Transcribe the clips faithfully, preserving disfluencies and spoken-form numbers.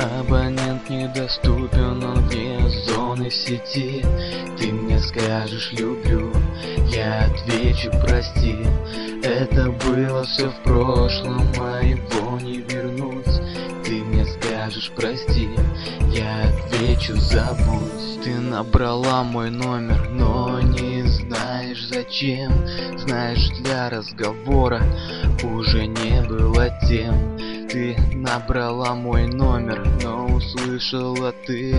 Абонент недоступен, он вне зоны сети. Ты мне скажешь люблю, я отвечу прости. Это было все в прошлом, а его не вернуть. Ты мне скажешь прости, я отвечу забудь. Ты набрала мой номер, но не знаешь зачем. Знаешь, для разговора уже не было тем. Ты набрала мой номер, но услышала ты: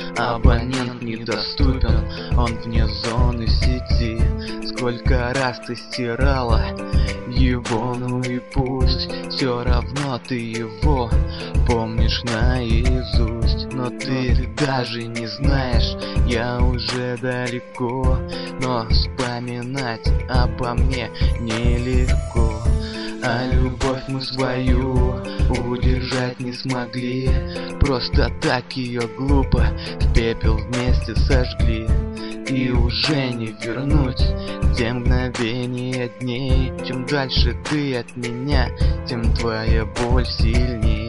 абонент недоступен, он вне зоны сети. Сколько раз ты стирала его, ну и пусть, все равно ты его помнишь наизусть. Но ты даже не знаешь, я уже далеко, но вспоминать обо мне нелегко. А любовь мы свою удержать не смогли, просто так ее глупо в пепел вместе сожгли. И уже не вернуть те мгновения дней. Чем дальше ты от меня, тем твоя боль сильней.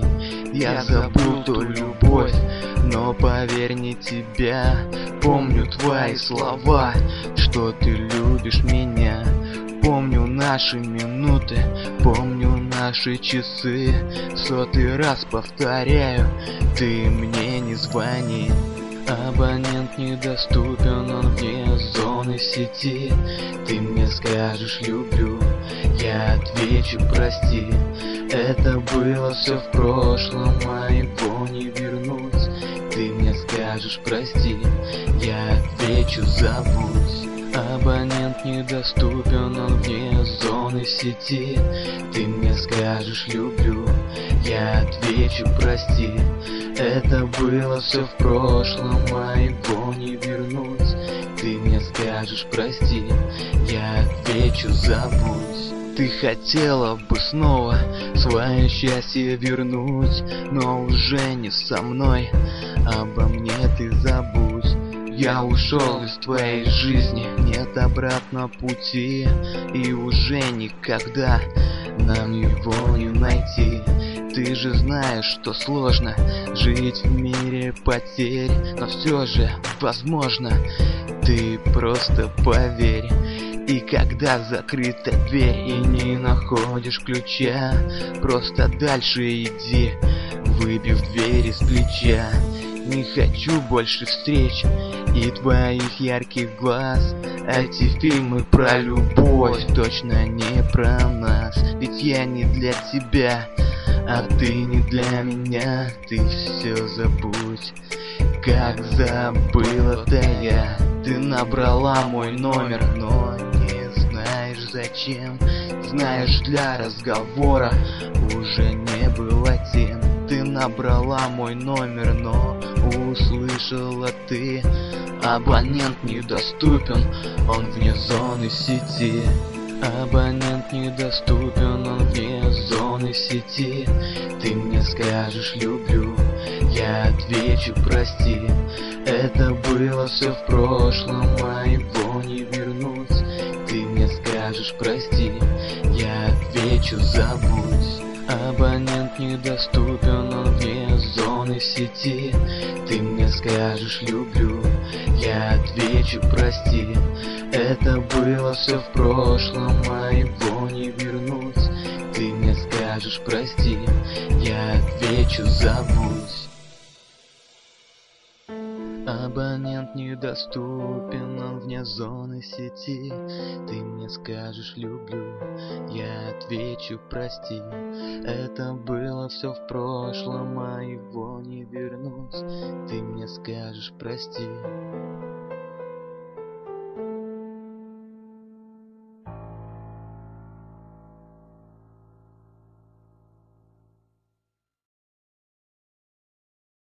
Я забыл ту любовь, но поверь, не тебя. Помню твои слова, что ты любишь меня. Помню наши минуты, помню наши часы. В сотый раз повторяю, ты мне не звони. Абонент недоступен, он вне зоны сети. Ты мне скажешь люблю, я отвечу прости. Это было все в прошлом, а его не вернуть. Ты мне скажешь прости, я отвечу забудь. Абонент недоступен, он вне зоны сети. Ты мне скажешь люблю, я отвечу прости. Это было все в прошлом, а его не вернуть. Ты мне скажешь прости, я отвечу забудь. Ты хотела бы снова свое счастье вернуть, но уже не со мной, обо мне ты забудь. Я ушел из твоей жизни, нет обратно пути, и уже никогда нам его не найти. Ты же знаешь, что сложно жить в мире потерь, но все же возможно, ты просто поверь. И когда закрыта дверь и не находишь ключа, просто дальше иди, выбив дверь из плеча. Не хочу больше встреч и твоих ярких глаз. Эти фильмы про любовь точно не про нас. Ведь я не для тебя, а ты не для меня. Ты все забудь, как забыла-то я. Ты набрала мой номер, но не знаешь зачем. Знаешь, для разговора уже не было тем. Ты набрала мой номер, но услышала ты: абонент недоступен, он вне зоны сети. Абонент недоступен, он вне зоны сети. Ты мне скажешь люблю, я отвечу прости. Это было все в прошлом, а его не вернуть. Ты мне скажешь прости, я отвечу забудь. Абонент недоступен, он вне зоны сети. Ты мне скажешь люблю, я отвечу прости. Это было все в прошлом, а его не вернуть. Ты мне скажешь прости, я отвечу забудь. Абонент недоступен, он вне зоны сети. Ты мне скажешь люблю, я отвечу прости. Это было все в прошлом, а его не вернуть. Ты мне скажешь прости,